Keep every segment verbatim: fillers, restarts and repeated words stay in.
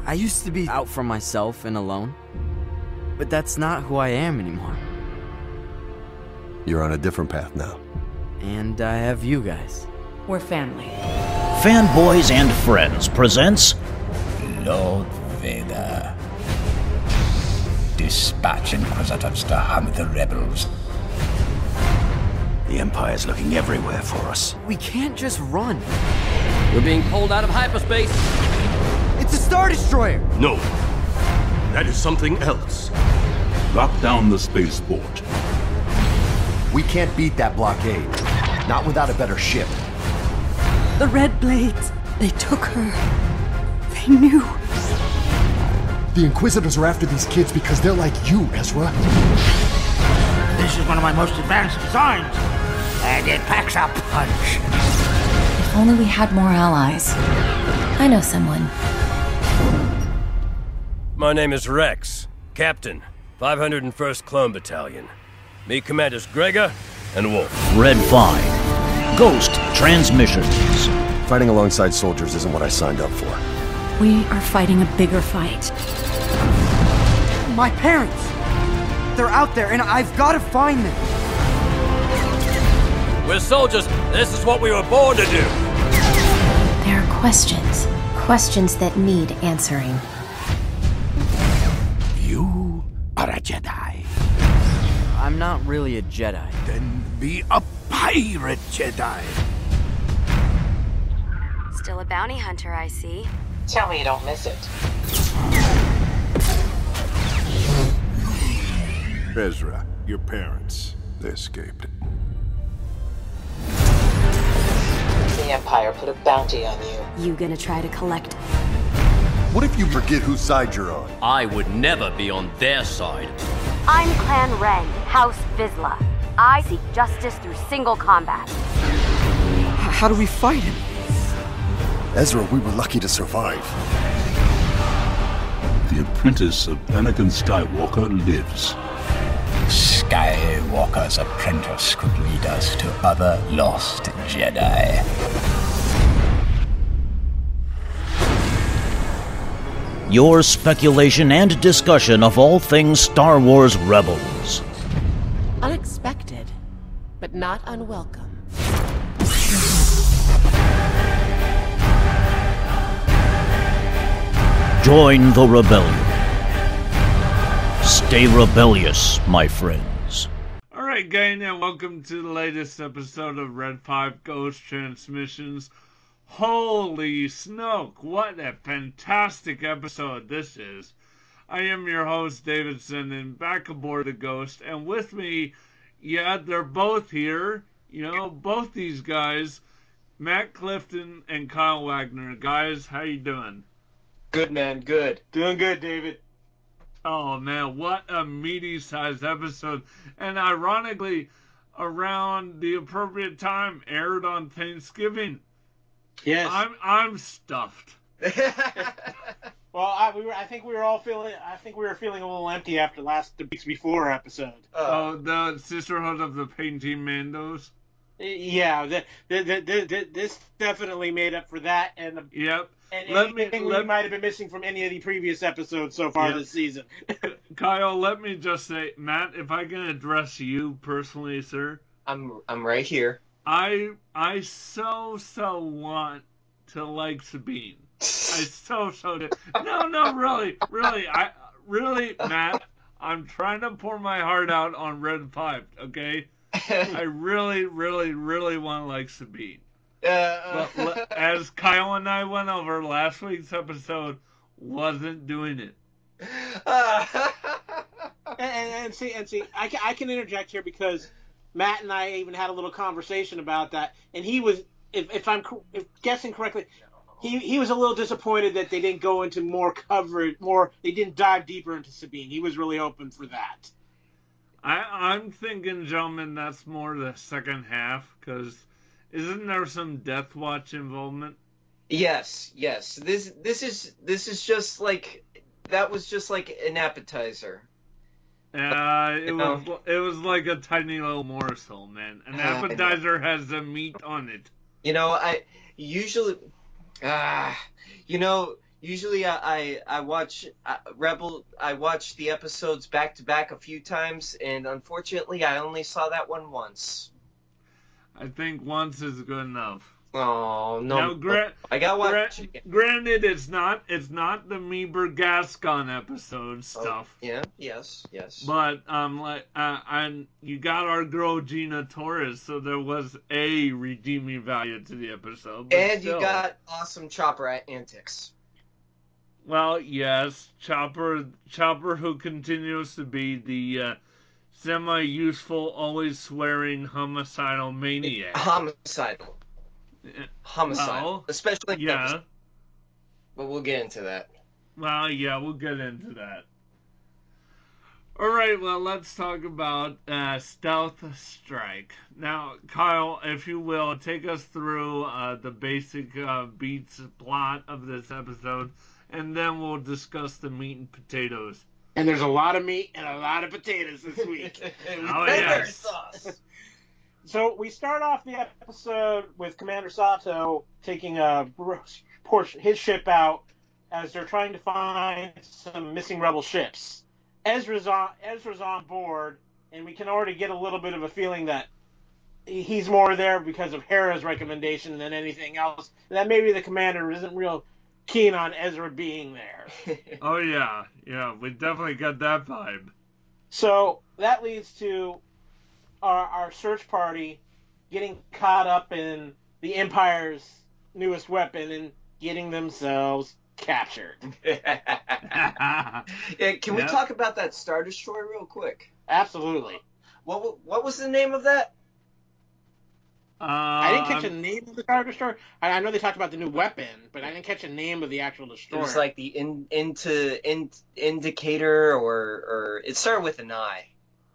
I used to be out for myself and alone, but that's not who I am anymore. You're on a different path now. And I have you guys. We're family. Fanboys and Friends presents Lord Vader. Dispatch Inquisitors to hunt the rebels. The Empire's looking everywhere for us. We can't just run. We're being pulled out of hyperspace. It's a Star Destroyer! No. That is something else. Lock down the spaceport. We can't beat that blockade. Not without a better ship. The Red Blades. They took her. They knew. The Inquisitors are after these kids because they're like you, Ezra. This is one of my most advanced designs, and it packs a punch. If only we had more allies. I know someone. My name is Rex, Captain, five hundred first Clone Battalion. Me Commanders Gregor and Wolf. Red five. Ghost Transmissions. Fighting alongside soldiers isn't what I signed up for. We are fighting a bigger fight. My parents! They're out there, and I've got to find them! We're soldiers. This is what we were born to do. There are questions. Questions that need answering. You are a Jedi. I'm not really a Jedi. Then be a pirate Jedi. Still a bounty hunter, I see. Tell me you don't miss it. Ezra, your parents, they escaped. The Empire put a bounty on you. You gonna try to collect? What if you forget whose side you're on? I would never be on their side. I'm Clan Ren, House Vizsla. I seek justice through single combat. How do we fight him? Ezra, we were lucky to survive. The apprentice of Anakin Skywalker lives. Skywalker's apprentice could lead us to other lost Jedi. Your speculation and discussion of all things Star Wars Rebels. Unexpected, but not unwelcome. Join the rebellion. Stay rebellious, my friends. Alright, gang, and welcome to the latest episode of Red five Ghost Transmissions. Holy snoke, what a fantastic episode this is. I am your host, Davidson, and back aboard the Ghost, and with me, yeah, they're both here, you know, both these guys, Matt Clifton and Kyle Wagner. Guys, how you doing? Good, man, good. Doing good, David. Oh, man, what a meaty-sized episode. And ironically, around the appropriate time, aired on Thanksgiving. Yes. I'm I'm stuffed. Well, I, we were. I think we were all feeling. I think we were feeling a little empty after last the weeks before episode. Oh, the Sisterhood of the Painting Mandos. Yeah, the, the, the, the, the, this definitely made up for that, and the, yep. And let anything me, we let, might have been missing from any of the previous episodes so far yep. this season. Kyle, let me just say, Matt, if I can address you personally, sir. I'm I'm right here. I I so so want to like Sabine. I so so do. No, no, really, really, I really, Matt. I'm trying to pour my heart out on Red five. Okay, I really, really, really want to like Sabine. Uh, but as Kyle and I went over, last week's episode wasn't doing it. Uh, and, and see, and see, I can, I can interject here because Matt and I even had a little conversation about that, and he was, if, if I'm if guessing correctly, he he was a little disappointed that they didn't go into more coverage, more they didn't dive deeper into Sabine. He was really hoping for that. I I'm thinking, gentlemen, that's more the second half because. Isn't there some Death Watch involvement? Yes, yes. This this is this is just like that was just like an appetizer. Uh, it you was know? it was like a tiny little morsel, man. An uh, appetizer has the meat on it. You know, I usually, ah, uh, you know, Usually, I I, I watch uh, Rebel. I watch the episodes back to back a few times, and unfortunately, I only saw that one once. I think once is good enough. Oh no! Now, gra- I got one. gra- granted, it's not it's not the Meeber Gascon episode stuff. Oh, yeah. Yes. Yes. But um, like uh, and you got our girl Gina Torres, so there was a redeeming value to the episode. But and still. You got awesome Chopper antics. Well, yes, Chopper, Chopper, who continues to be the uh, semi-useful, always swearing homicidal maniac. Homicidal. Homicidal. Well, especially yeah. Episode. But we'll get into that. Well, yeah, we'll get into that. All right, well, let's talk about uh, Stealth Strike. Now, Kyle, if you will, take us through uh, the basic uh, beats plot of this episode, and then we'll discuss the meat and potatoes. And there's a lot of meat and a lot of potatoes this week. Oh, yes. Sauce. So we start off the episode with Commander Sato taking a portion, his ship out as they're trying to find some missing rebel ships. Ezra's on, Ezra's on board, and we can already get a little bit of a feeling that he's more there because of Hera's recommendation than anything else. And that maybe the commander isn't real keen on Ezra being there. Oh, yeah. Yeah, we definitely got that vibe. So that leads to our, our search party getting caught up in the Empire's newest weapon and getting themselves captured. Yeah, can we Yep. talk about that Star Destroyer real quick? Absolutely. What what was the name of that? Uh, I didn't catch a name of the Star Destroyer. I, I know they talked about the new weapon, but I didn't catch a name of the actual destroyer. It was like the in, into in, indicator, or or it started with an I.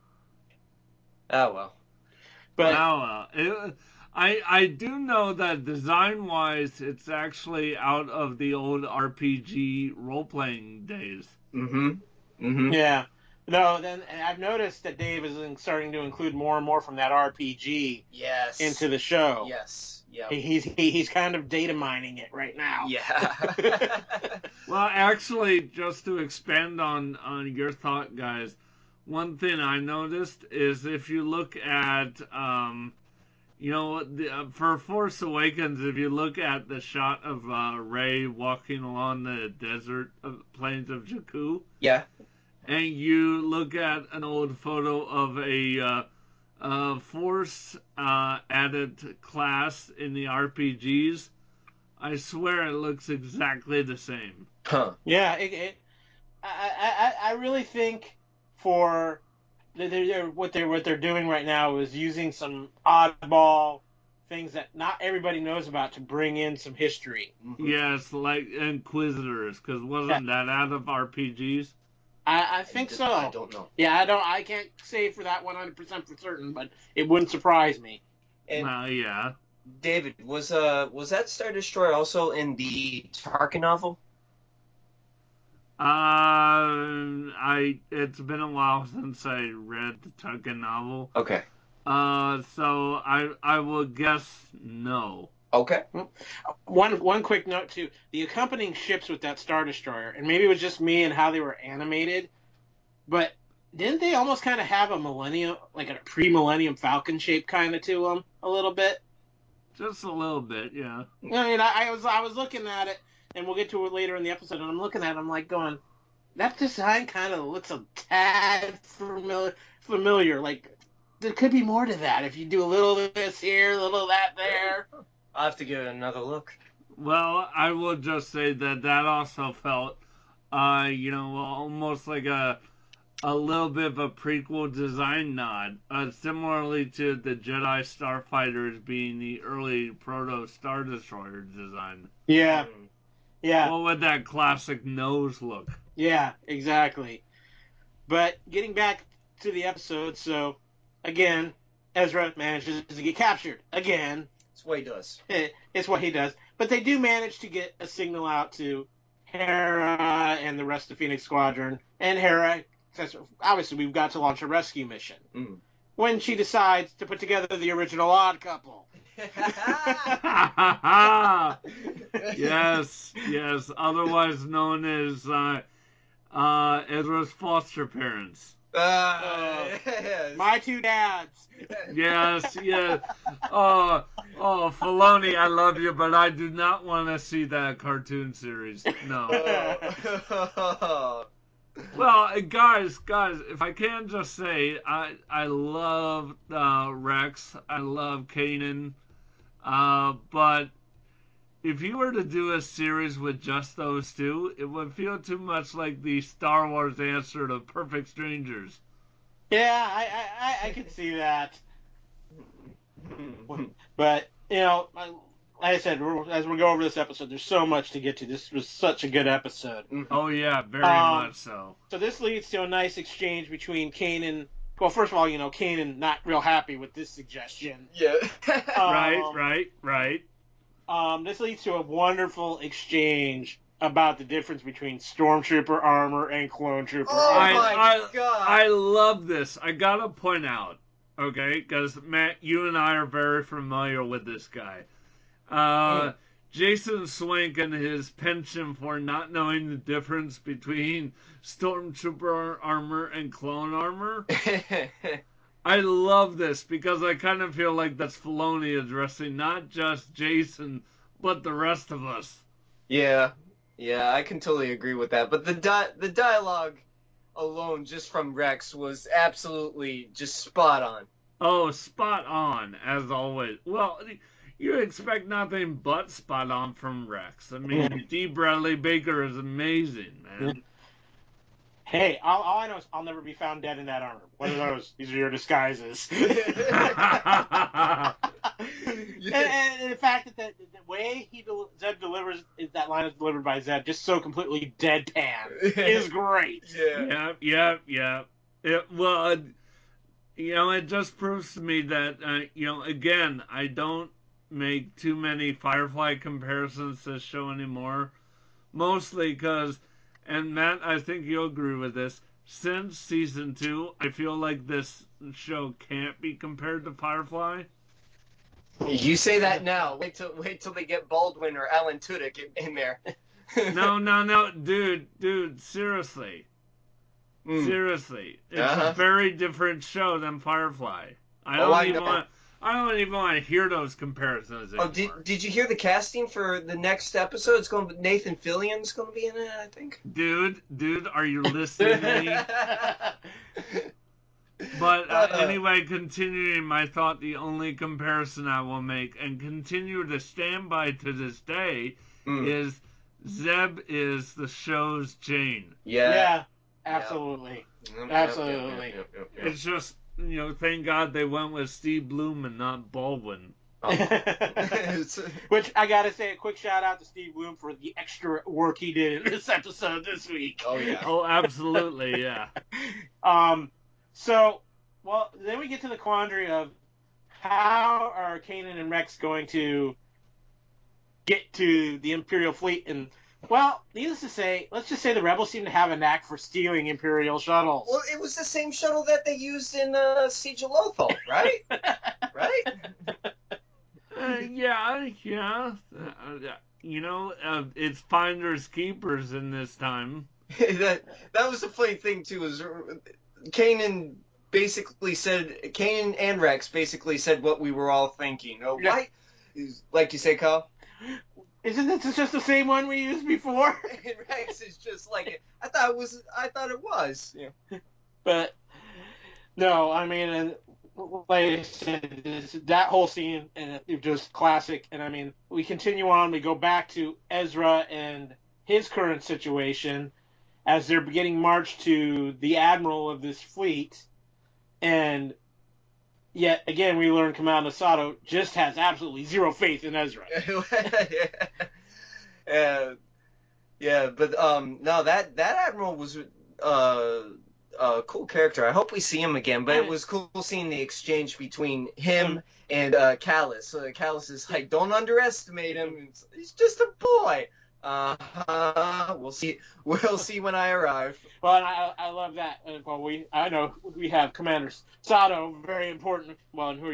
Oh well. But oh, well. It, I I do know that design wise, it's actually out of the old R P G role playing days. Mm-hmm. Mm-hmm. Yeah. No, then I've noticed that Dave is starting to include more and more from that R P G Yes. into the show. Yes. Yeah. He- He's he, he's kind of data mining it right now. Yeah. Well, actually, just to expand on on your thought, guys, one thing I noticed is if you look at um, you know, the, uh, for Force Awakens, if you look at the shot of uh, Rey walking along the desert of plains of Jakku, Yeah. and you look at an old photo of a uh, uh, Force uh, added class in the R P Gs, I swear it looks exactly the same. Huh. Yeah, it, it, I, I I really think for they're, they're, what they're what they're doing right now is using some oddball things that not everybody knows about to bring in some history. Yes, like Inquisitors, because wasn't that out of R P Gs? I, I think so. I don't know. Yeah, I don't. I can't say for that one hundred percent for certain, but it wouldn't surprise me. And Well, yeah. David, was uh was that Star Destroyer also in the Tarkin novel? Uh, I it's been a while since I read the Tarkin novel. Okay. Uh, so I I will guess no. Okay. One one quick note too: the accompanying ships with that Star Destroyer, and maybe it was just me and how they were animated, but didn't they almost kind of have a millennium, like a pre-millennium Falcon shape kind of to them a little bit? Just a little bit, yeah. I mean, I, I was I was looking at it, and we'll get to it later in the episode. And I'm looking at it, I'm like going, that design kind of looks a tad familiar. Familiar, like there could be more to that if you do a little of this here, a little of that there. I'll have to give it another look. Well, I will just say that that also felt, uh, you know, almost like a a little bit of a prequel design nod, uh, similarly to the Jedi Starfighters being the early proto Star Destroyer design. Yeah, yeah. What would that classic nose look? Yeah, exactly. But getting back to the episode, so again, Ezra manages to get captured again. That's what he does. It's what he does. But they do manage to get a signal out to Hera and the rest of Phoenix Squadron. And Hera says, obviously, we've got to launch a rescue mission. Mm. When she decides to put together the original Odd Couple. Yes, yes. Otherwise known as uh, uh, Ezra's foster parents. Uh, yes. My two dads. Yes, yes. Oh, oh, Filoni, I love you, but I do not want to see that cartoon series. No. Oh. Well, uh, guys, guys, if I can just say, I I love uh, Rex. I love Kanan. Uh, but if you were to do a series with just those two, it would feel too much like the Star Wars answer to Perfect Strangers. Yeah, I I, I, I could see that. But, you know, like I said, as we go over this episode, there's so much to get to. This was such a good episode. Oh, yeah, very Um, much so. So this leads to a nice exchange between Kanan. Well, first of all, you know, Kanan not real happy with this suggestion. Yeah. Right, Um, right, right. Um, this leads to a wonderful exchange about the difference between Stormtrooper armor and Clone Trooper Oh armor. my I, God. I love this. I gotta point out, okay, because Matt, you and I are very familiar with this guy. Uh, Jason Swank and his penchant for not knowing the difference between Stormtrooper armor and clone armor. I love this because I kind of feel like that's Filoni addressing not just Jason, but the rest of us. Yeah, yeah, I can totally agree with that. But the di- the dialogue alone, just from Rex, was absolutely just spot on. Oh, spot on, as always. Well, you expect nothing but spot on from Rex. I mean, D. Bradley Baker is amazing, man. Hey, all, all I know is I'll never be found dead in that armor. What are those? These are your disguises. and, and, and the fact that the, the way he del- Zeb delivers is that line is delivered by Zeb, just so completely deadpan, is great. Yeah, yeah, yeah, yeah. It, well, uh, you know, it just proves to me that, uh, you know, again, I don't make too many Firefly comparisons to this show anymore. Mostly because, and Matt, I think you'll agree with this, since season two, I feel like this show can't be compared to Firefly. You say that now. Wait till wait till they get Baldwin or Alan Tudyk in, in there. no, no, no, dude, dude, seriously. Mm. Seriously. It's uh-huh. a very different show than Firefly. I don't oh, I even know. want I don't even want to hear those comparisons anymore. Oh, did, did you hear the casting for the next episode? It's going to be Nathan Fillion's going to be in it, I think. Dude, dude, are you listening to me? But uh, anyway, continuing my thought, the only comparison I will make and continue to stand by to this day mm. is Zeb is the show's Jane. Yeah. Yeah, absolutely. Yep. Absolutely. Yep, yep, yep, yep. It's just, you know, thank God they went with Steve Bloom and not Baldwin. Oh. Which I gotta say, a quick shout out to Steve Bloom for the extra work he did in this episode this week. Oh yeah. Oh, absolutely, yeah. um, so well, then we get to the quandary of how are Kanan and Rex going to get to the Imperial fleet? And well, needless to say, let's just say the Rebels seem to have a knack for stealing Imperial shuttles. Well, it was the same shuttle that they used in uh, Siege of Lothal, right? Right? Uh, yeah, yeah. Uh, you know, uh, it's finders keepers in this time. that that was the funny thing too. Is Kanan basically said, Kanan and Rex basically said what we were all thinking. Oh, yeah. Why? Like you say, Kyle. Isn't this just the same one we used before? And Rex is just like it. I thought it was. I thought it was. Yeah. But no, I mean, and like I said, this, that whole scene and it just classic. And I mean, we continue on. We go back to Ezra and his current situation as they're getting marched to the admiral of this fleet, and yet again we learn Commander Sato just has absolutely zero faith in Ezra. yeah. Uh, yeah, but um, no, that that admiral was uh. a cool character. I hope we see him again, but it was cool seeing the exchange between him and uh, Callus. So Callus is like, don't underestimate him. He's just a boy. Uh, we'll see. We'll see when I arrive. Well, and I I love that. Well, we I know we have Commander Sato, very important. Well, and who are you?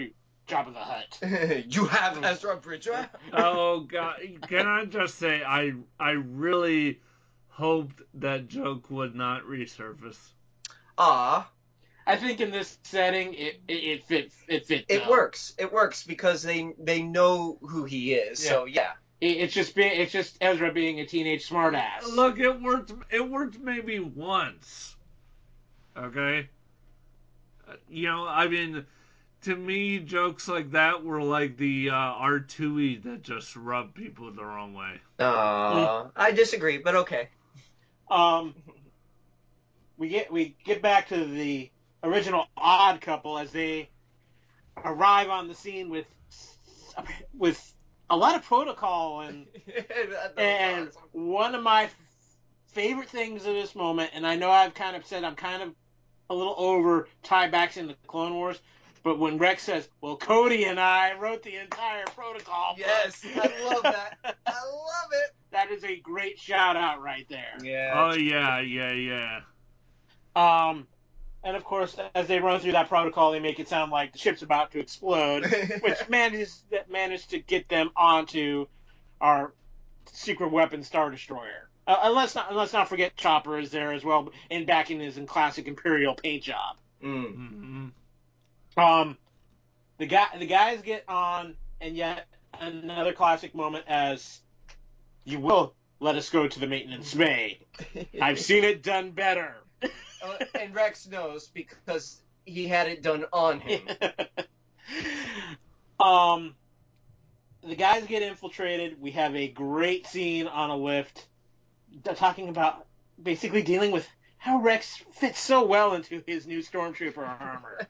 Jabba the Hutt. You have Ezra Bridger? Oh God! Can I just say I I really hoped that joke would not resurface. Ah. I think in this setting, it it, it fit it fit. It works. It works because they they know who he is. Yeah. So yeah, it, it's just being it's just Ezra being a teenage smartass. Look, it worked. It worked maybe once. Okay. You know, I mean, to me, jokes like that were like the uh, R two E that just rubbed people the wrong way. Uh, I disagree, but okay. Um, we get we get back to the original Odd Couple as they arrive on the scene with with a lot of protocol and and awesome. One of my favorite things of this moment, and I know I've kind of said I'm kind of a little over tiebacks in the Clone Wars, but when Rex says, "Well, Cody and I wrote the entire protocol," yes, book. I love that. I love it. That is a great shout out right there. Yeah. Oh yeah, yeah, yeah. Um. And, of course, as they run through that protocol, they make it sound like the ship's about to explode, which manages managed to get them onto our secret weapon Star Destroyer. Uh, and let's not let's not forget Chopper is there as well, and backing his in classic Imperial paint job. Mm. Mm-hmm. Um, the guy the guys get on, and yet another classic moment as you will let us go to the maintenance bay. I've seen it done better. And Rex knows because he had it done on him. um, the guys get infiltrated. We have a great scene on a lift talking about basically dealing with how Rex fits so well into his new Stormtrooper armor.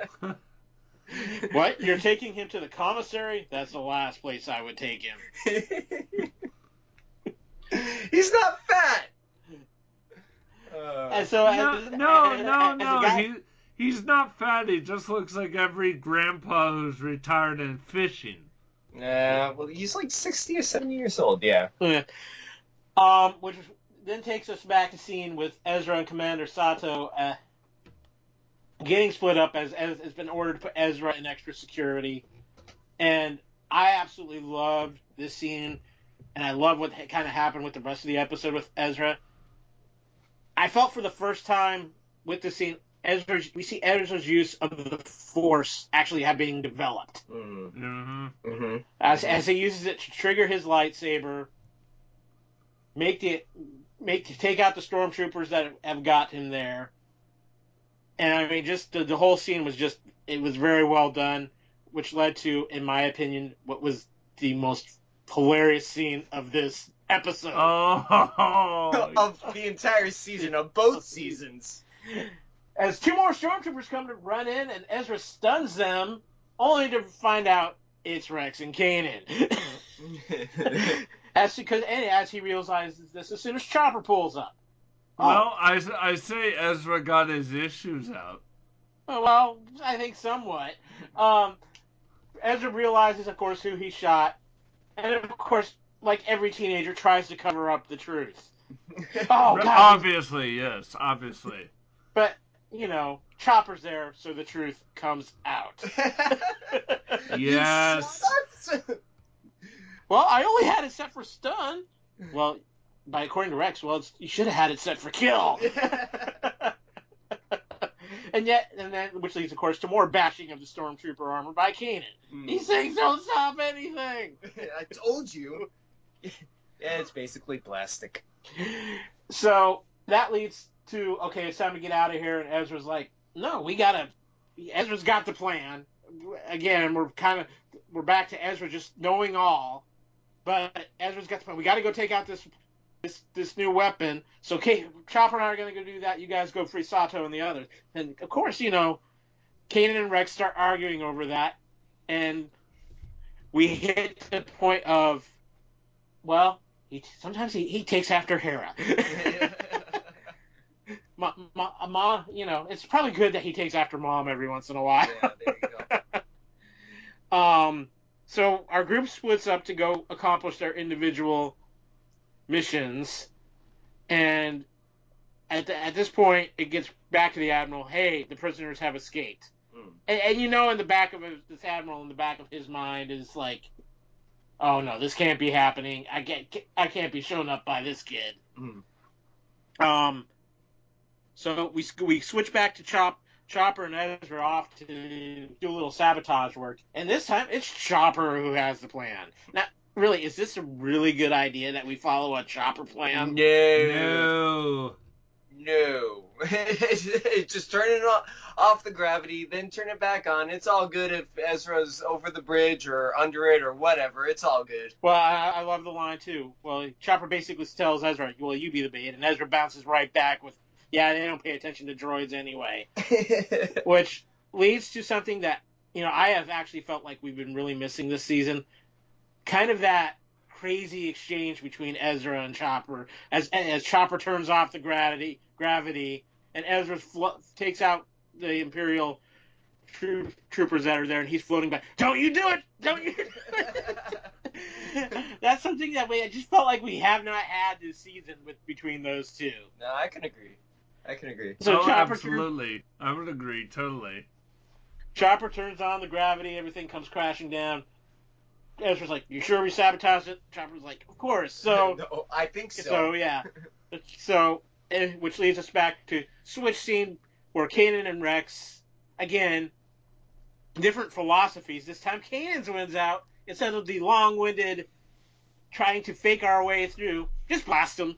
What? You're taking him to the commissary? That's the last place I would take him. He's not fat! Uh, and so, no, as, no, as, no, as no. Guy... He, he's not fat. He just looks like every grandpa who's retired and fishing. Yeah, uh, well, he's like sixty or seventy years old. Yeah. Yeah. Um, which then takes us back to scene with Ezra and Commander Sato uh, getting split up as as has been ordered to put Ezra in extra security, and I absolutely loved this scene, and I love what kind of happened with the rest of the episode with Ezra. I felt for the first time with the scene, Ezra, we see Ezra's use of the Force actually have being developed. Mm-hmm. Mm-hmm. As as he uses it to trigger his lightsaber, make the make to take out the stormtroopers that have got him there. And I mean, just the, the whole scene was just it was very well done, which led to, in my opinion, what was the most hilarious scene of this episode. Oh, of the entire season, of both seasons. As two more stormtroopers come to run in, and Ezra stuns them, only to find out it's Rex and Kanan. as because and as he realizes this, as soon as Chopper pulls up. Well, I, I say Ezra got his issues out. Well, I think somewhat. Um, Ezra realizes, of course, who he shot, and of course, like every teenager, tries to cover up the truth. Oh, God. Obviously, yes, obviously. But, you know, Chopper's there, so the truth comes out. Yes. Well, I only had it set for stun. Well, by according to Rex, well, it's, you should have had it set for kill. And yet, and then, which leads, of course, to more bashing of the Stormtrooper armor by Kanan. Mm. These things don't stop anything. I told you. Yeah, it's basically plastic. So that leads to, okay, it's time to get out of here. And Ezra's like, no, we gotta. Ezra's got the plan. Again, we're kind of we're back to Ezra just knowing all, but Ezra's got the plan. We got to go take out this this this new weapon. So, okay, Chopper and I are gonna go do that. You guys go free Sato and the others. And of course, you know, Kanan and Rex start arguing over that, and we hit the point of, well, he sometimes he, he takes after Hera. Ma, ma, ma, you know, it's probably good that he takes after Mom every once in a while. Yeah, there you go. um, so our group splits up to go accomplish their individual missions, and at the, at this point, it gets back to the Admiral. Hey, the prisoners have escaped. Mm. And, and you know, in the back of his, this admiral, in the back of his mind is like, oh no, this can't be happening. I can't, I can't be shown up by this kid. Mm. Um. So we we switch back to Chop. Chopper and Ezra off to do a little sabotage work, and this time it's Chopper who has the plan. Now, really, is this a really good idea that we follow a Chopper plan? No. No. Just turn it off the gravity, then turn it back on. It's all good if Ezra's over the bridge or under it or whatever. It's all good. Well, I, I love the line, too. Well, Chopper basically tells Ezra, well, you be the bait, and Ezra bounces right back with, yeah, they don't pay attention to droids anyway. Which leads to something that, you know, I have actually felt like we've been really missing this season. Kind of that crazy exchange between Ezra and Chopper as as Chopper turns off the gravity, gravity and Ezra flo- takes out the Imperial troop, troopers that are there, and he's floating back. Don't you do it! Don't you do it! That's something that we I just felt like we have not had this season with between those two. No, I can agree. I can agree. So oh, Chopper absolutely. Turn, I would agree, totally. Chopper turns on the gravity, everything comes crashing down. Ezra's like, you sure we sabotaged it? Chopper's like, of course. So no, I think so. So, yeah. So, which leads us back to switch scene where Kanan and Rex, again, different philosophies. This time Kanan's wins out instead of the long-winded trying to fake our way through. Just blast him.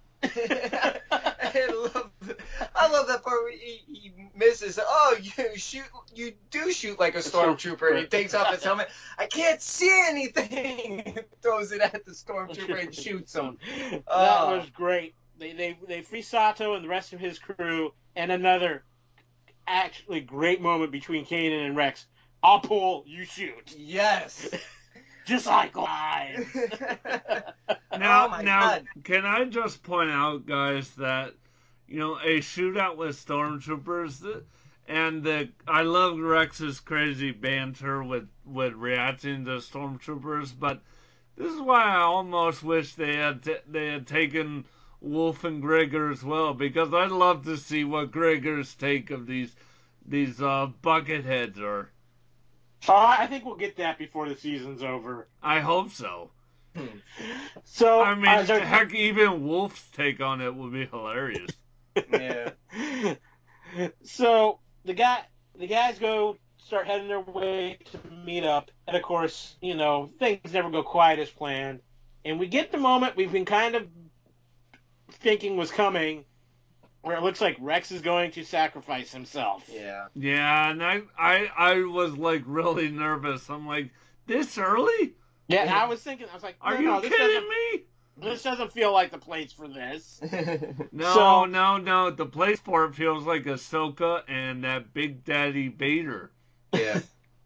I love, I love that part where he, he misses. Oh, you shoot! You do shoot like a stormtrooper, and he takes off his helmet. I can't see anything. Throws it at the stormtrooper and shoots him. That Oh. was great. They they they free Sato and the rest of his crew, and another actually great moment between Kanan and Rex. I'll pull, you shoot. Yes. Just like live. Now, Oh my now, God. can I just point out, guys, that you know a shootout with stormtroopers, and the I love Rex's crazy banter with with reacting to stormtroopers, but this is why I almost wish they had t- they had taken Wolf and Gregor as well, because I'd love to see what Gregor's take of these these uh, bucketheads are. Oh, I think we'll get that before the season's over. I hope so. So I mean, uh, there- heck, even Wolf's take on it would be hilarious. Yeah. So the guy, the guys go start heading their way to meet up, and of course, you know, things never go quite as planned. And we get the moment we've been kind of thinking was coming, where it looks like Rex is going to sacrifice himself. Yeah. Yeah, and I, I, I was like really nervous. I'm like, this early? Yeah, and I was thinking, I was like, no, Are you no, this kidding doesn't, me? This doesn't feel like the place for this. No, So- no, no. The place for it feels like Ahsoka and that Big Daddy Vader. Yeah.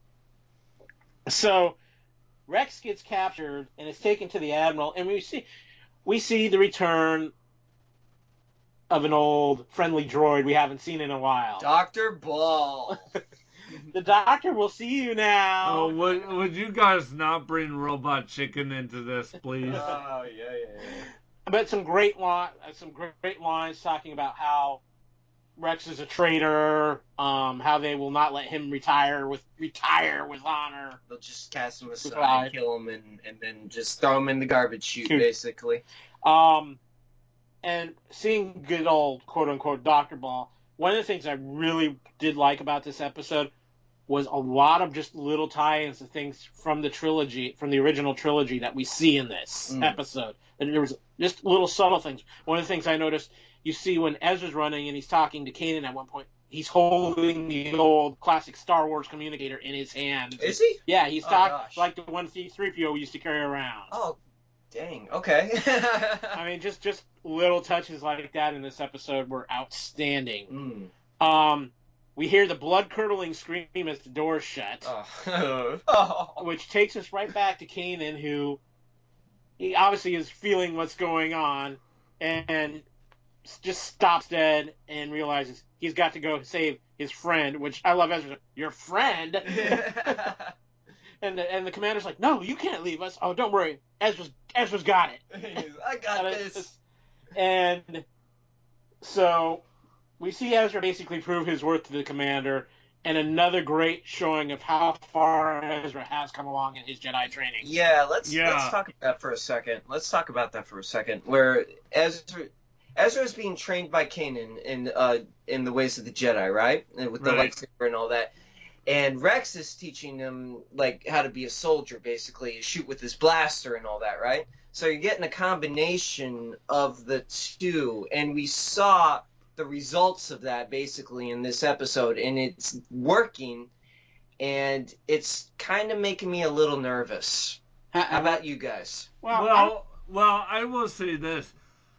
So Rex gets captured and is taken to the Admiral, and we see we see the return of an old friendly droid we haven't seen in a while. Doctor Ball. The Doctor will see you now. Oh, would, would you guys not bring Robot Chicken into this, please? Oh, yeah, yeah, yeah. But some great li- some great lines talking about how Rex is a traitor, um, how they will not let him retire with retire with honor. They'll just cast him aside, Right. kill him, and, and then just throw him in the garbage chute, Shoot. basically. Um, and seeing good old quote unquote Doctor Ball, one of the things I really did like about this episode was a lot of just little tie-ins to things from the trilogy, from the original trilogy that we see in this Mm. episode. And there was just little subtle things. One of the things I noticed, you see when Ezra's running and he's talking to Kanan at one point, he's holding the old classic Star Wars communicator in his hand. Is he? Yeah, he's Oh, talking gosh. like the one C three P O used to carry around. Oh, dang. Okay. I mean, just just little touches like that in this episode were outstanding. Mm. Um, we hear the blood-curdling scream as the doors shut, Oh. Oh. which takes us right back to Kanan, who he obviously is feeling what's going on, and just stops dead and realizes he's got to go save his friend, which I love Ezra. Your friend? and the, and the commander's like, no, you can't leave us. Oh, don't worry. Ezra's, Ezra's got it. I got And this. it's- And so we see Ezra basically prove his worth to the commander, and another great showing of how far Ezra has come along in his Jedi training. Yeah, let's Yeah. let's talk about that for a second. Let's talk about that for a second. Where Ezra Ezra is being trained by Kanan in uh in the ways of the Jedi, right? And with the Right. lightsaber and all that. And Rex is teaching him like how to be a soldier, basically, shoot with his blaster and all that, right? So you're getting a combination of the two, and we saw the results of that basically in this episode, and it's working, and it's kind of making me a little nervous. How about you guys? Well, Well, well, I will say this.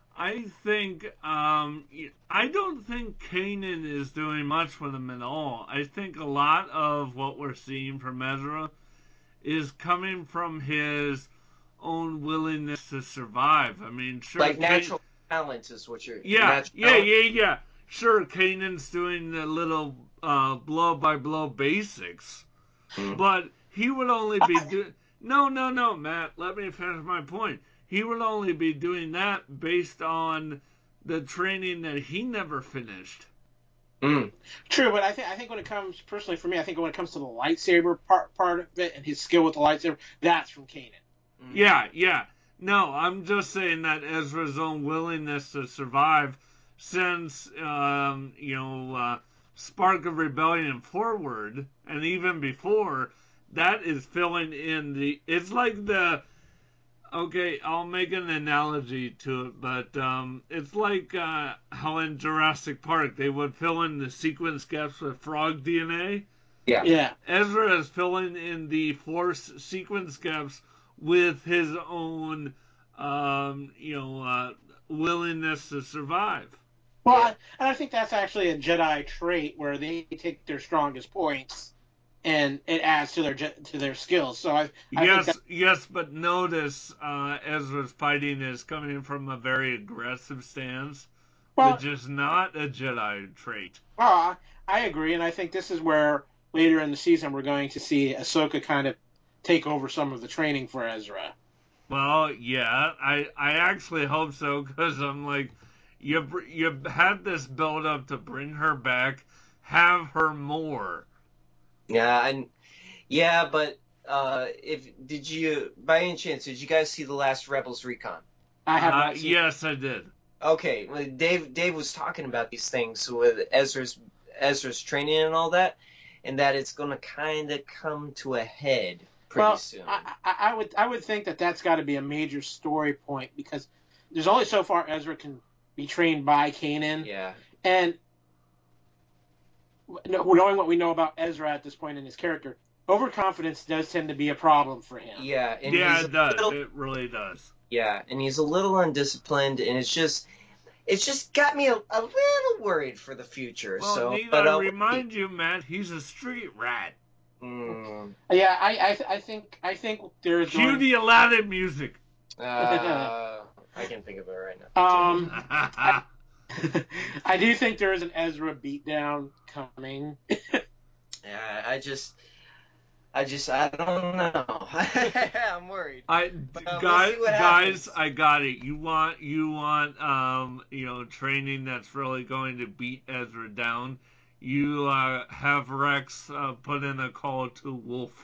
I think, um, I don't think Kanan is doing much with him at all. I think a lot of what we're seeing from Ezra is coming from his own willingness to survive. I mean, sure. Like Kan- natural talent is what you're. Yeah, natural yeah, talent. yeah, yeah. Sure, Kanan's doing the little uh, blow-by-blow basics, but he would only be doing... No, no, no, Matt, let me finish my point. He would only be doing that based on the training that he never finished. Mm. True, but I think I think when it comes personally for me, I think when it comes to the lightsaber part part of it and his skill with the lightsaber, that's from Kanan. Yeah, yeah. No, I'm just saying that Ezra's own willingness to survive since, um, you know, uh, Spark of Rebellion forward, and even before, that is filling in the... It's like the... Okay, I'll make an analogy to it, but um, it's like uh, how in Jurassic Park they would fill in the sequence gaps with frog D N A. Yeah. Yeah. Ezra is filling in the Force sequence gaps with his own, um, you know, uh, willingness to survive. Well, I, and I think that's actually a Jedi trait where they take their strongest points, and it adds to their je- to their skills. So I, I yes, think that, yes, but notice uh, Ezra's fighting is coming from a very aggressive stance, Well- which is not a Jedi trait. well, I agree, and I think this is where later in the season we're going to see Ahsoka kind of take over some of the training for Ezra. Well, yeah, I I actually hope so, because I'm like, you you had this build up to bring her back, have her more. Yeah, and yeah, but uh, if did you by any chance did you guys see the last Rebels Recon? I have Uh, not seen. yes, I did. Okay, well, Dave Dave was talking about these things with Ezra's Ezra's training and all that, and that it's going to kind of come to a head pretty Well, soon. I, I, I would I would think that that's got to be a major story point because there's only so far Ezra can be trained by Kanan, Yeah. and knowing what we know about Ezra at this point in his character, overconfidence does tend to be a problem for him. Yeah, and Yeah, he's it a does. little- It really does. yeah, and he's a little undisciplined, and it's just it's just got me a, a little worried for the future. Well, so, need but I uh, remind you, Matt, he's a street rat. mm, Yeah, I I, th- I think I think there's Cue going, the Aladdin music. uh, I can think of it right now. um I, I do think there is an Ezra beatdown coming. Yeah, I just, I just, I don't know. I'm worried. I uh, we'll guys, see what guys, happens. I got it. You want, you want, um, you know, training that's really going to beat Ezra down. You uh, have Rex uh, put in a call to Wolf.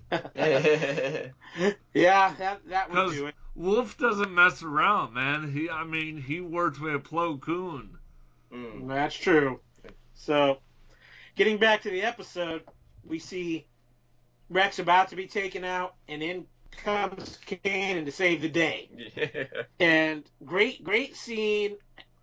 Yeah, that that would Because do it. Wolf doesn't mess around, man. He, I mean, he worked with Plo Koon. Mm. That's true. So, getting back to the episode, we see Rex about to be taken out, and in comes Kanan to save the day. Yeah. And great, great scene.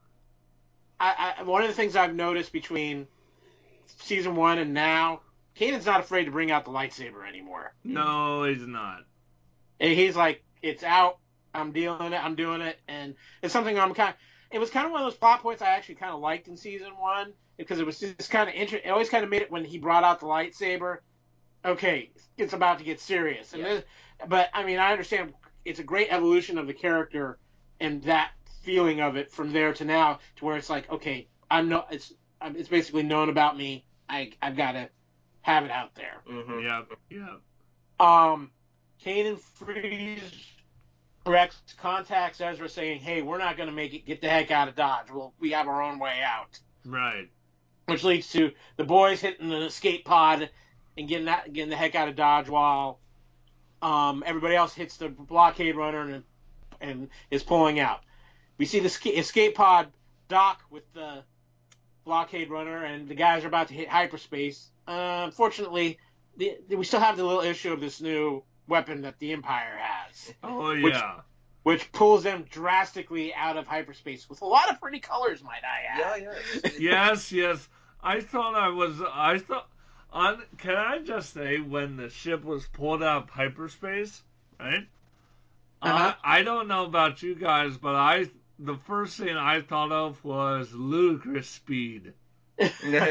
I, I one of the things I've noticed between season one and now, Kanan's not afraid to bring out the lightsaber anymore. No, he's not. And he's like, "It's out. I'm dealing it. I'm doing it." And it's something I'm kind. Of, it was kind of one of those plot points I actually kind of liked in season one because it was just kind of interesting. It always kind of made it when he brought out the lightsaber. Okay, it's about to get serious. And Yeah. this, but I mean, I understand it's a great evolution of the character and that feeling of it from there to now to where it's like, okay, I'm no, it's I'm, it's basically known about me. I I've got to have it out there. Mm-hmm. Yeah, yeah. Um, Kanan frees Rex contacts Ezra saying, "Hey, we're not going to make it. Get the heck out of Dodge. Well, we have our own way out." Right. which leads to the boys hitting an escape pod and getting that getting the heck out of Dodge while um, everybody else hits the blockade runner and and is pulling out. We see the escape pod dock with the blockade runner, and the guys are about to hit hyperspace. Uh, unfortunately, the, we still have the little issue of this new weapon that the Empire has. Oh, yeah. Which, which pulls them drastically out of hyperspace with a lot of pretty colors, might I add. Yeah, yeah. Yes, yes. I thought I was. I thought. On. Can I just say, when the ship was pulled out of hyperspace, right? Uh-huh. I, I don't know about you guys, but I. The first thing I thought of was ludicrous speed. You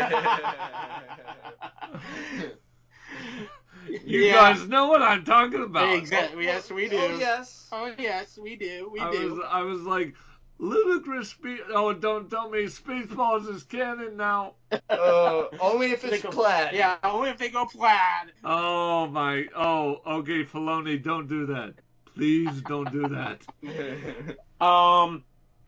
Yeah. guys know what I'm talking about. Exactly. Yes, we do. Oh, yes. Oh, yes, we do. We I do. was, I was like, ludicrous speed. Oh, don't tell me Spaceballs is canon now. Uh, only if it's They go- plaid. Yeah, only if they go plaid. Oh my. Oh, okay, Filoni, don't do that. Please don't do that. Um,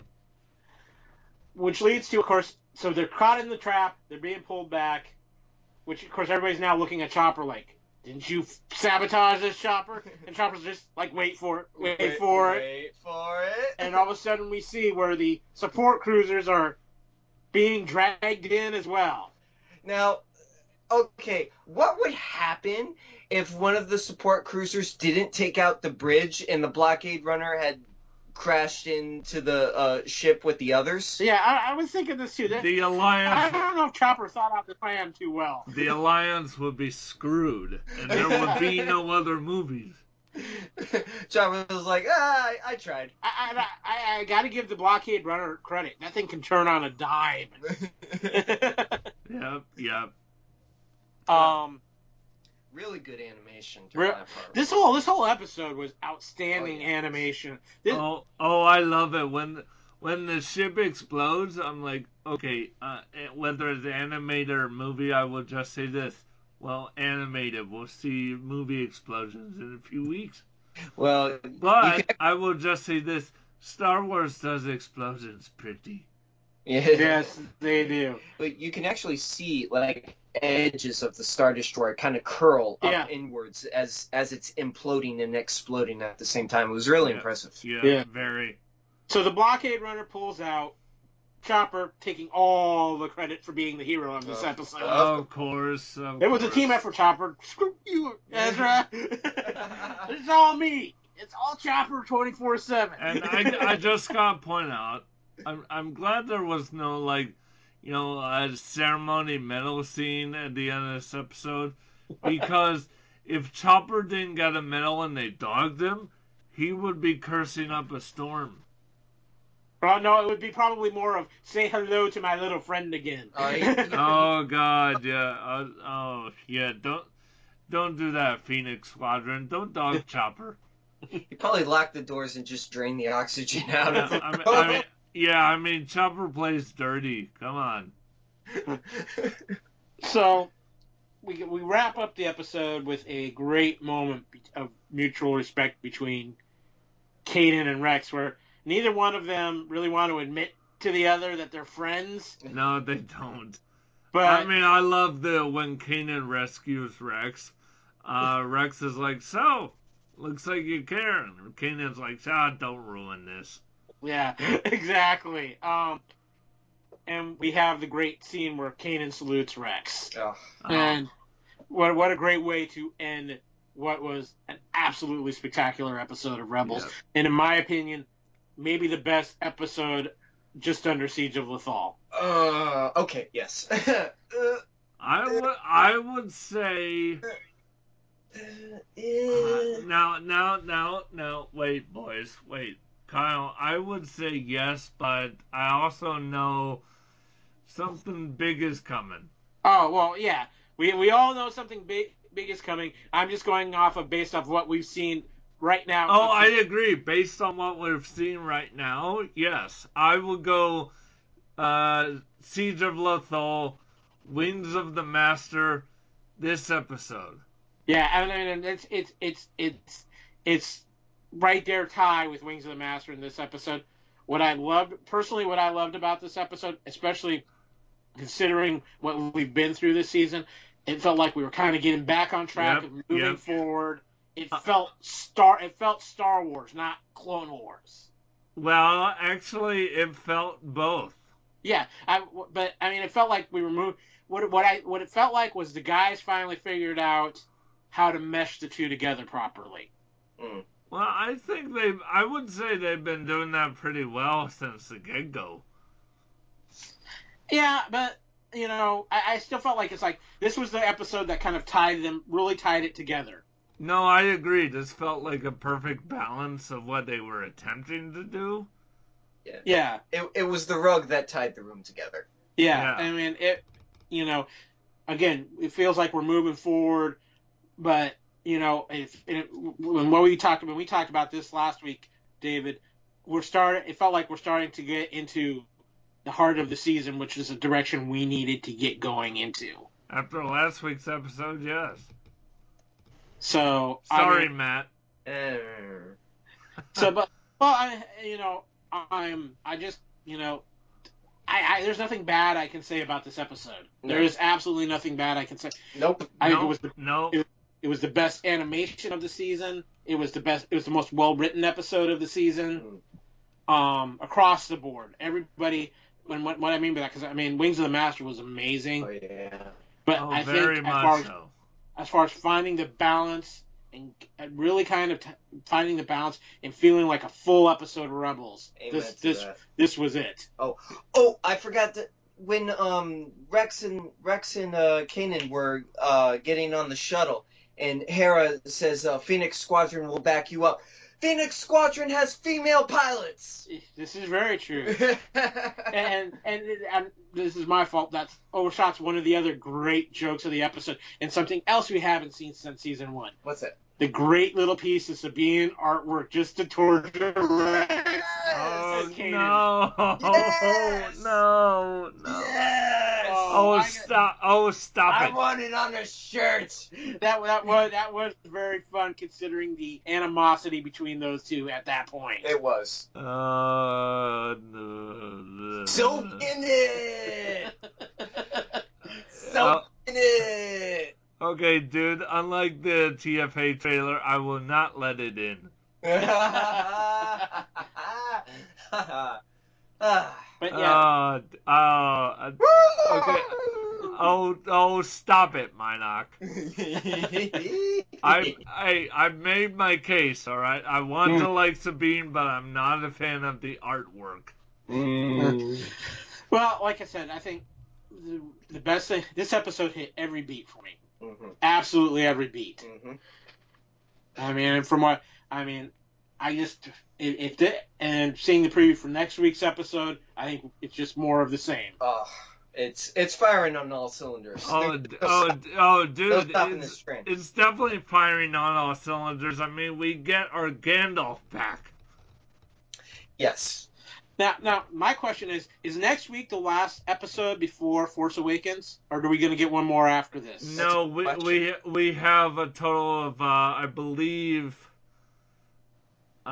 which leads to, of course, so they're caught in the trap. They're being pulled back, which, of course, everybody's now looking at Chopper like, didn't you sabotage this, Chopper? And Chopper's just like, wait for it, wait, Wait, for it. Wait for it. And all of a sudden we see where the support cruisers are being dragged in as well. Now, okay, what would happen if one of the support cruisers didn't take out the bridge and the blockade runner had crashed into the uh, ship with the others? Yeah, I, I was thinking this too. That, The I Alliance. don't know if Chopper thought out the plan too well. The Alliance would be screwed, and there would be no other movies. Chopper was like, ah, I, I tried. I, I, I, I got to give the blockade runner credit. That thing can turn on a dime. Yep, yep. um, Really good animation during Re- that part. this whole this whole episode was outstanding Oh, yeah. animation. This, Oh, oh, I love it when when the ship explodes. I'm like, okay, uh, whether it's animated or movie, I will just say this: well, animated. We'll see movie explosions in a few weeks. Well, But you can- I will just say this: Star Wars does explosions pretty. yeah. yes, they do. But you can actually see like edges of the Star Destroyer kind of curl up Yeah. inwards as as it's imploding and exploding at the same time. It was really Yeah. impressive. Yeah, Yeah. very. So the blockade runner pulls out. Chopper taking all the credit for being the hero of this Oh. episode. Of course. Of it was a course. team effort, Chopper. Screw you, Ezra. It's all me. It's all Chopper twenty-four seven. And I, I just gotta point out, I'm I'm glad there was no like, you know, a ceremony medal scene at the end of this episode, because if Chopper didn't get a medal and they dogged him, he would be cursing up a storm. Well, no, it would be probably more of say hello to my little friend again. Oh, yeah. Oh God, yeah, uh, oh yeah, don't don't do that, Phoenix Squadron. Don't dog Chopper. You probably lock the doors and just drain the oxygen out Yeah, of it. I mean, I mean, yeah, I mean, Chopper plays dirty. Come on. So we we wrap up the episode with a great moment of mutual respect between Kaden and Rex, where neither one of them really want to admit to the other that they're friends. No, they don't. But I mean, I love the when Kanan rescues Rex. Uh, Rex is like, so, looks like you care. And Kanan's like, ah, don't ruin this. yeah, exactly. Um, and we have the great scene where Kanan salutes Rex, Oh. and what what a great way to end what was an absolutely spectacular episode of Rebels, Yep. and in my opinion, maybe the best episode just under Siege of Lothal. Uh, okay, yes. uh, I would, I would say. Uh, now, now, now, now, wait, boys, wait. Kyle, I would say yes, but I also know something big is coming. Oh well, yeah, we we all know something big big is coming. I'm just going off of based off what we've seen right now. Oh, I agree. Based on what we've seen right now, yes. I will go uh, Siege of Lothal, Wings of the Master, this episode. Yeah, I mean, it's it's it's it's it's right there tie with Wings of the Master in this episode. What I loved personally, what I loved about this episode, especially considering what we've been through this season, it felt like we were kind of getting back on track Yep, and moving yep. forward. It felt Star. It felt Star Wars, not Clone Wars. Well, actually, it felt both. Yeah, I, but I mean, it felt like we were moving. What what I what it felt like was the guys finally figured out how to mesh the two together properly. Mm. Well, I think they've. I would say they've been doing that pretty well since the get go. Yeah, but you know, I, I still felt like it's like this was the episode that kind of tied them, really tied it together. No, I agree. This felt like a perfect balance of what they were attempting to do. Yeah. Yeah. It it was the rug that tied the room together. Yeah, Yeah. I mean it. You know, again, it feels like we're moving forward, but you know, if it, when what we talked when we talked about this last week, David, we're starting. It felt like we're starting to get into the heart of the season, which is a direction we needed to get going into. After last week's episode, yes. So Sorry, I mean, Matt. So, but well, I you know, I'm I just you know, I, I there's nothing bad I can say about this episode. No. There is absolutely nothing bad I can say. Nope. I think Nope. it was the No. it, it was the best animation of the season. It was the best. It was the most well written episode of the season. Um, across the board, everybody. And what what I mean by that, because I mean, Wings of the Master was amazing. Oh yeah. But Oh, I very think much as far as, so. as far as finding the balance and really kind of t- finding the balance and feeling like a full episode of Rebels, Amen this to this that. this was it. Oh, oh! I forgot that when um Rex and Rex and uh, Kanan were uh, getting on the shuttle, and Hera says, uh, "Phoenix Squadron will back you up." Phoenix Squadron has female pilots. This is very true. and, and and this is my fault. That overshot's one of the other great jokes of the episode, and something else we haven't seen since season one. What's that? The great little piece of Sabine artwork just to torture Rex. Oh, Kanan. no. Yes! No, no. Yes! Oh, I- stop. Oh, stop I it. want it on a shirt. That that was that was very fun considering the animosity between those two at that point. It was. Uh, no, no. Soak in it. Soak Uh, in it. Okay, dude, unlike the T F A trailer, I will not let it in. But yeah, Uh, uh, okay. Oh, oh, stop it, Minoc. I, I, I've made my case, all right? I want to like Sabine, but I'm not a fan of the artwork. well, like I said, I think the, the best thing this episode hit every beat for me. Mm-hmm. Absolutely every beat. Mm-hmm. I mean, from what I mean, I just if, if the, and seeing the preview for next week's episode, I think it's just more of the same. Oh, it's it's firing on all cylinders. Oh, There's d- no oh, stop- d- oh, no dude, stopping it's, this train. it's definitely firing on all cylinders. I mean, we get our Gandalf back. Yes. Now, now, my question is: is next week the last episode before Force Awakens, or are we going to get one more after this? No, we we we have a total of uh, I believe. Uh,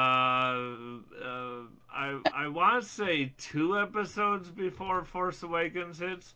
uh, I I want to say two episodes before Force Awakens hits.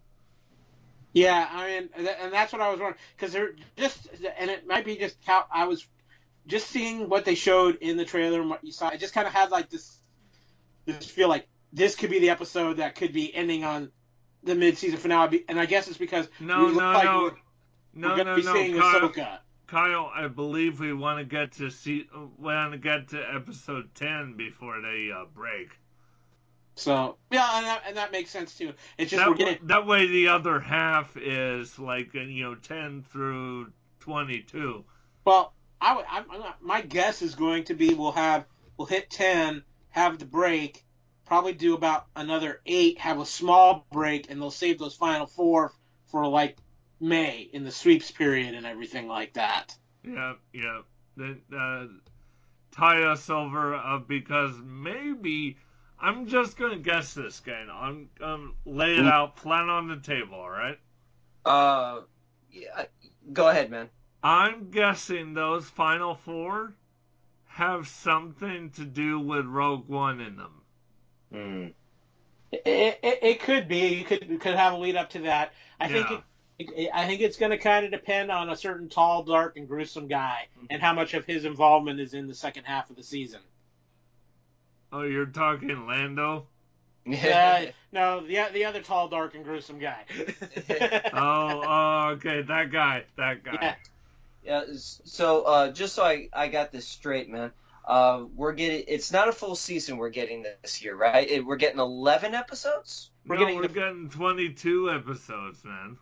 Yeah, I mean, th- and that's what I was wondering because they're just, and it might be just how I was just seeing what they showed in the trailer and what you saw. I just kind of had like this, this feel like this could be the episode that could be ending on the mid-season finale, and I guess it's because No, we look no, like no, we're, no, we're going to no, be no, seeing Kyle, Ahsoka. Kyle, I believe we want to get to see want to get to episode ten before they uh, break. So yeah, and that, and that makes sense too. It's just That, we're w- getting that way the other half is like uh, you know ten through twenty-two. well. I would, I'm, I'm not, my guess is going to be we'll have we'll hit ten, have the break, probably do about another eight, have a small break, and they'll save those final four for like May in the sweeps period and everything like that. Yeah, yeah. Then uh, tie us over uh, because maybe I'm just gonna guess this, gang. I'm um lay it out, flat on the table. All right. Uh, yeah. Go ahead, man. I'm guessing those final four have something to do with Rogue One in them. Mm. It, It, it, it could be. You could you could have a lead up to that. I think Yeah. it, it, I think it's going to kind of depend on a certain tall, dark, and gruesome guy, and how much of his involvement is in the second half of the season. Oh, you're talking Lando? uh, no, the the other tall, dark, and gruesome guy. oh, oh, okay, that guy, that guy. Yeah. Yeah. So, uh, just so I, I got this straight, man. Uh, we're getting. It's not a full season we're getting this year, right? It, we're getting eleven episodes. We're no, getting we're the... getting twenty-two episodes, man.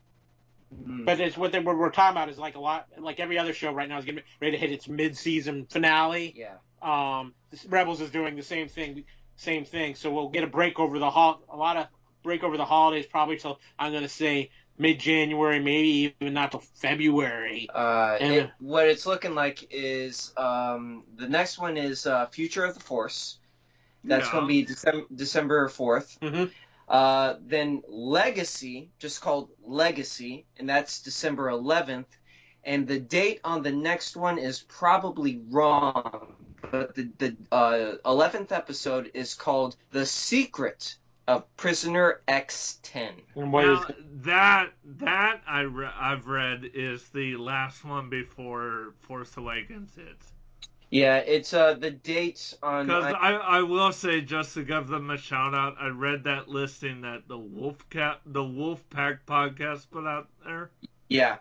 But it's what, they, what we're talking about is like a lot, like every other show right now is getting ready to hit its mid-season finale. Yeah. Um, Rebels is doing the same thing, same thing. So we'll get a break over the hol- a lot of break over the holidays, probably till I'm going to say mid-January, maybe even not till February. Uh, and, it, what it's looking like is um, the next one is uh, Future of the Force. That's yeah. going to be December December fourth. Mm-hmm. Uh, then Legacy, just called Legacy, and that's December eleventh. And the date on the next one is probably wrong, but the the uh, eleventh episode is called The Secret of Prisoner X ten. And what now, is it? that that I re- I've read is the last one before Force Awakens hits. Yeah, it's uh the dates on. Because I, I I will say, just to give them a shout out, I read that listing that the Wolf Cat the Wolf Pack podcast put out there. Yeah.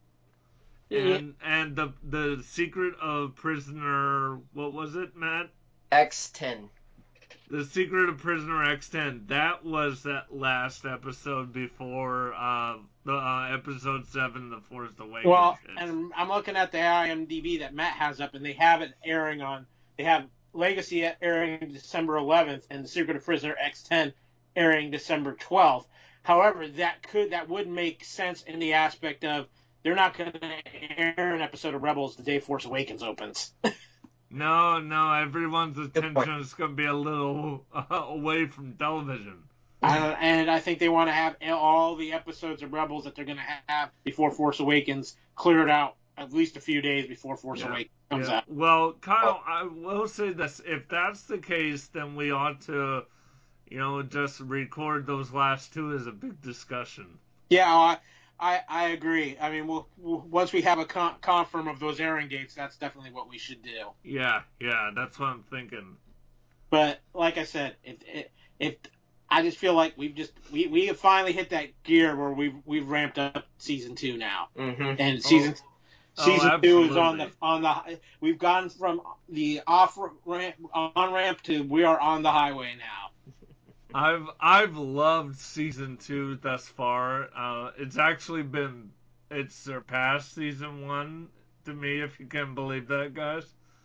And and the the Secret of Prisoner, what was it, Matt? X ten. The Secret of Prisoner X ten. That was that last episode before uh, the uh, episode seven, The Force Awakens. Well, and I'm looking at the I M D B that Matt has up, and they have it airing on. They have Legacy airing December eleventh, and The Secret of Prisoner X ten airing December twelfth. However, that could that would make sense in the aspect of they're not going to air an episode of Rebels the day Force Awakens opens. No, no, everyone's attention is going to be a little uh, away from television. I don't, and I think they want to have all the episodes of Rebels that they're going to have before Force Awakens cleared out at least a few days before Force yeah. Awakens comes yeah. out. Well, Kyle, I will say this. If that's the case, then we ought to, you know, just record those last two as a big discussion. Yeah, I, I, I agree. I mean, we'll, we'll once we have a con- confirm of those airing dates, that's definitely what we should do. Yeah, yeah, that's what I'm thinking. But like I said, if if, if I just feel like we've just we, we have finally hit that gear where we've we've ramped up season two now, mm-hmm. and season oh. season oh, two is on the on the we've gone from the off ramp on ramp to we are on the highway now. I've I've loved season two thus far. Uh, it's actually been it's surpassed season one to me, if you can believe that, guys.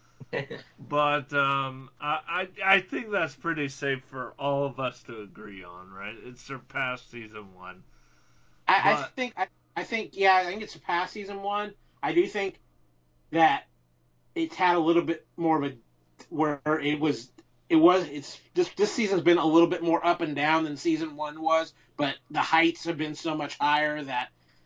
But um, I, I I think that's pretty safe for all of us to agree on, right? It's surpassed season one. I, but, I think I, I think yeah, I think it's surpassed season one. I do think that it's had a little bit more of a where it was. It was. It's this. This season's been a little bit more up and down than season one was, but the heights have been so much higher that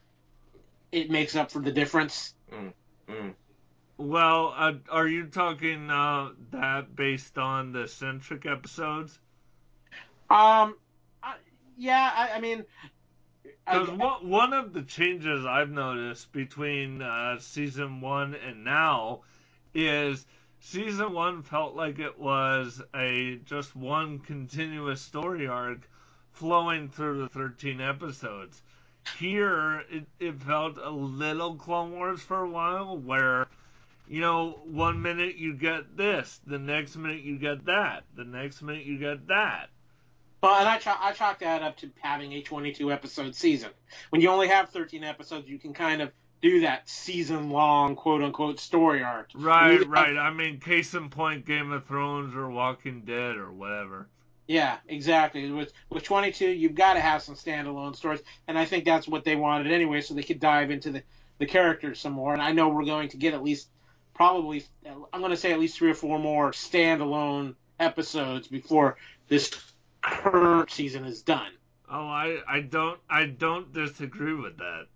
it makes up for the difference. Mm, mm. Well, uh, are you talking uh, that based on the centric episodes? Um, I, yeah. I, I mean, because one one of the changes I've noticed between uh, season one and now is. Season one felt like it was a just one continuous story arc flowing through the thirteen episodes. Here, it, it felt a little Clone Wars for a while, where, you know, one minute you get this, the next minute you get that, the next minute you get that. Well, and I, ch- I chalk that up to having a twenty-two episode season. When you only have thirteen episodes, you can kind of do that season-long, quote-unquote, story arc. Right, right. Have... I mean, case in point, Game of Thrones or Walking Dead or whatever. Yeah, exactly. With with twenty-two, you've got to have some standalone stories, and I think that's what they wanted anyway, so they could dive into the, the characters some more. And I know we're going to get at least, probably, I'm going to say at least three or four more standalone episodes before this current season is done. Oh, I, I don't I don't disagree with that.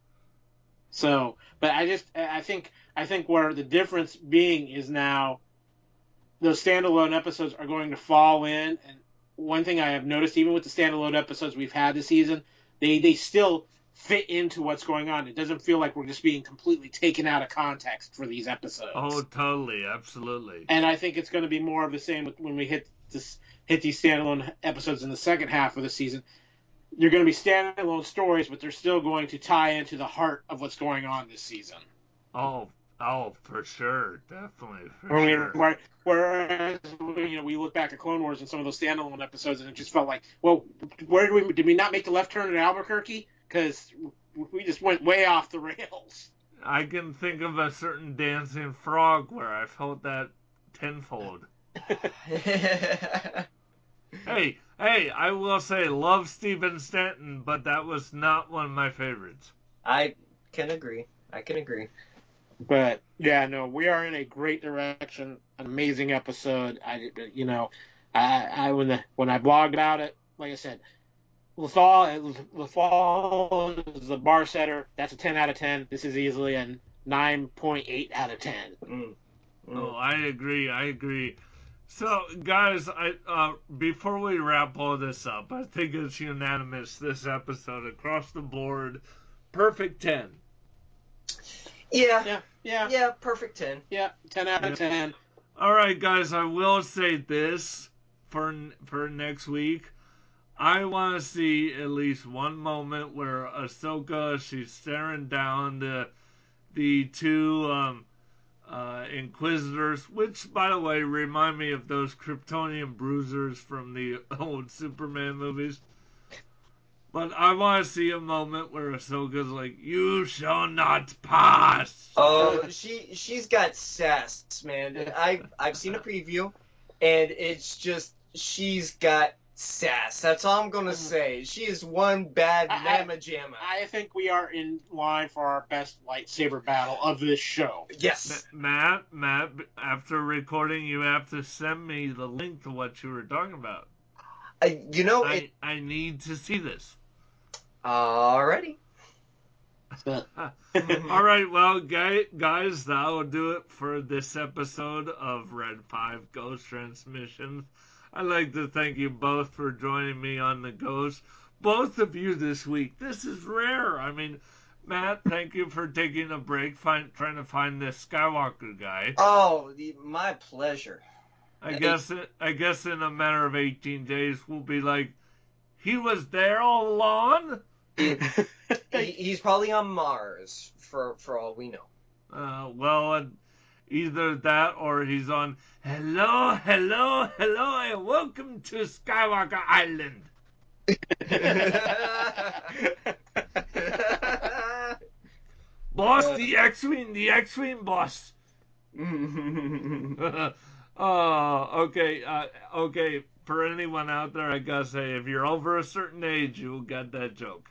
So, but I just, I think, I think where the difference being is now those standalone episodes are going to fall in and one thing I have noticed, even with the standalone episodes we've had this season, they, they still fit into what's going on. It doesn't feel like we're just being completely taken out of context for these episodes. Oh, totally. Absolutely. And I think it's going to be more of the same with, when we hit this hit these standalone episodes in the second half of the season. They're going to be standalone stories, but they're still going to tie into the heart of what's going on this season. Oh, oh, for sure, definitely. For I mean, sure. where, whereas you know, we look back at Clone Wars and some of those standalone episodes, and it just felt like, well, where did we did we not make the left turn at Albuquerque? Because we just went way off the rails. I can think of a certain dancing frog where I felt that tenfold. Hey, hey, I will say, love Stephen Stanton, but that was not one of my favorites. I can agree. I can agree. But yeah, no, we are in a great direction. An amazing episode. I, you know, I, I when the, when I blogged about it, like I said, Lothal, Lothal is the bar setter. That's a ten out of ten. This is easily a nine point eight out of ten. Mm. Mm. Oh, I agree. I agree. So, guys, I uh, before we wrap all this up, I think it's unanimous this episode across the board. Perfect ten. Yeah. Yeah. Yeah. Yeah, perfect ten. Yeah, ten out of ten. All right, guys, I will say this for for next week. I want to see at least one moment where Ahsoka, she's staring down the the two um, uh, Inquisitors, which, by the way, remind me of those Kryptonian bruisers from the old Superman movies. But I want to see a moment where Ahsoka's like, "You shall not pass." Oh, she she's got sass, man. I I've seen a preview, and it's just she's got sass. That's all I'm gonna say. She is one bad mamma jamma. I think we are in line for our best lightsaber battle of this show. Yes, Matt. Matt, after recording, you have to send me the link to what you were talking about. I, you know, I it, I need to see this. Alrighty. All right, well, guy, guys, that'll do it for this episode of Red five Ghost Transmissions. I'd like to thank you both for joining me on the Ghost. Both of you this week. This is rare. I mean, Matt, thank you for taking a break, find, trying to find this Skywalker guy. Oh, the, my pleasure. I guess it, I guess in a matter of eighteen days, we'll be like, he was there all along? he, he's probably on Mars, for for all we know. Uh, well, uh, either that or he's on Hello, Hello, Hello, and welcome to Skywalker Island. Boss, the X-Wing, the X-Wing boss. Oh, okay, uh, okay. For anyone out there, I gotta say, if you're over a certain age, you'll get that joke.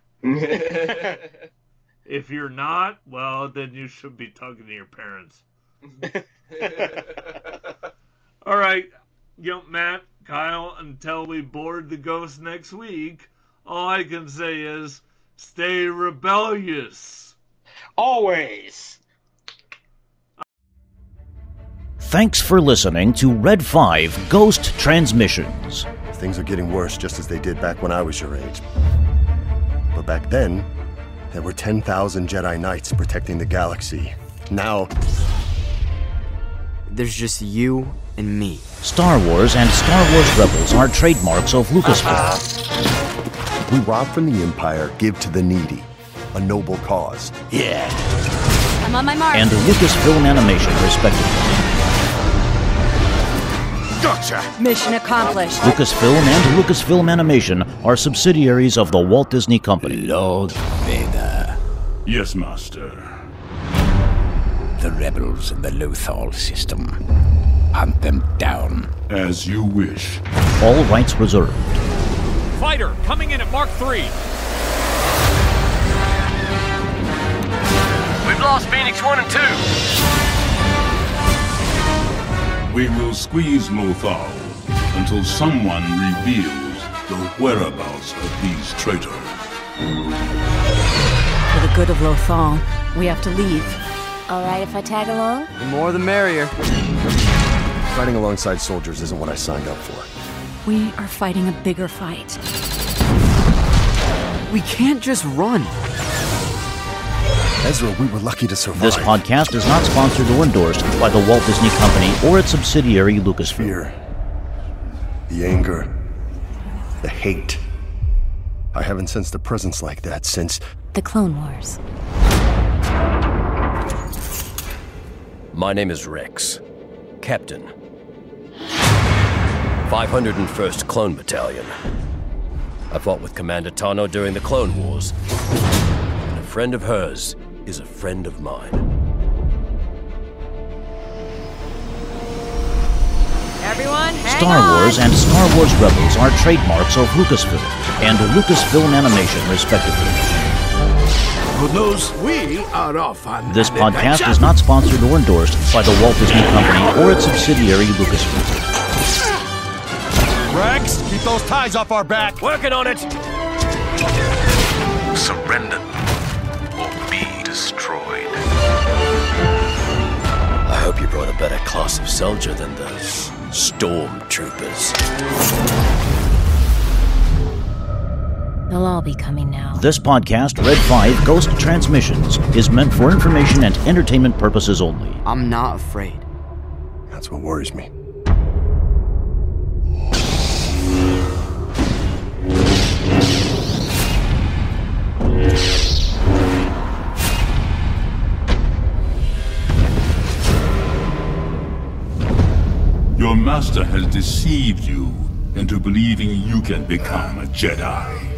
If you're not, well, then you should be talking to your parents. All right, you know, Matt, Kyle, until we board the Ghost next week, all I can say is stay rebellious. Always. Thanks for listening to Red five Ghost Transmissions. Things are getting worse just as they did back when I was your age. But back then, there were ten thousand Jedi Knights protecting the galaxy. Now, there's just you and me. Star Wars and Star Wars Rebels are trademarks of Lucasfilm. We rob from the Empire, give to the needy. A noble cause. Yeah. I'm on my mark. And Lucasfilm Animation, respectively. Gotcha! Mission accomplished. Lucasfilm and Lucasfilm Animation are subsidiaries of the Walt Disney Company. Lord Vader. Yes, Master. The rebels in the Lothal system. Hunt them down. As you wish. All rights reserved. Fighter, coming in at Mark three. We've lost Phoenix one and two. We will squeeze Lothal until someone reveals the whereabouts of these traitors. For the good of Lothal, we have to leave. All right if I tag along? The more the merrier. Fighting alongside soldiers isn't what I signed up for. We are fighting a bigger fight. We can't just run. Ezra, we were lucky to survive. This podcast is not sponsored or endorsed by the Walt Disney Company or its subsidiary Lucasfilm. Fear, the anger, the hate. I haven't sensed a presence like that since... The Clone Wars. My name is Rex. Captain. five hundred first Clone Battalion. I fought with Commander Tano during the Clone Wars. And a friend of hers is a friend of mine. Everyone, hang Star on. Wars and Star Wars Rebels are trademarks of Lucasfilm and Lucasfilm Animation, respectively. Good news, we are off on This an podcast adventure. is not sponsored or endorsed by the Walt Disney Company or its subsidiary Lucasfilm. Rex, keep those ties off our back. Working on it. Surrender or be destroyed. I hope you brought a better class of soldier than those stormtroopers. They'll all be coming now. This podcast, Red five Ghost Transmissions, is meant for information and entertainment purposes only. I'm not afraid. That's what worries me. Your master has deceived you into believing you can become a Jedi.